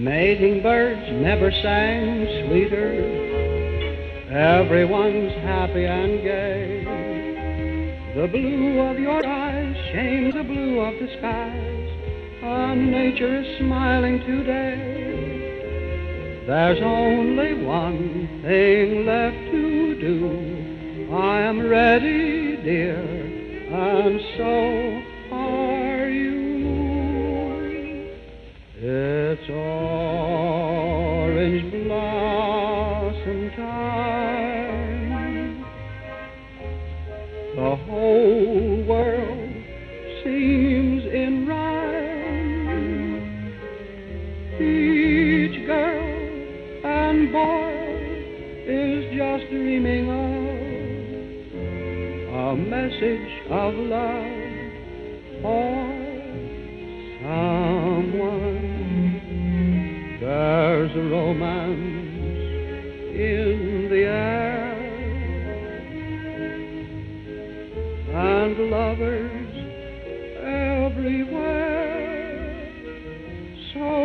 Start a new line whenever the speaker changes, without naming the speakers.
Mating birds never sang sweeter. Everyone's happy and gay. The blue of your eyes shames the blue of the skies, and nature is smiling today. There's only one thing left to do. I am ready, dear, and so are you. It's orange blossom time. The whole world seems in rhyme. Each girl and boy is just dreaming of a message of love for someone. There's a romance in the air, and lovers everywhere. So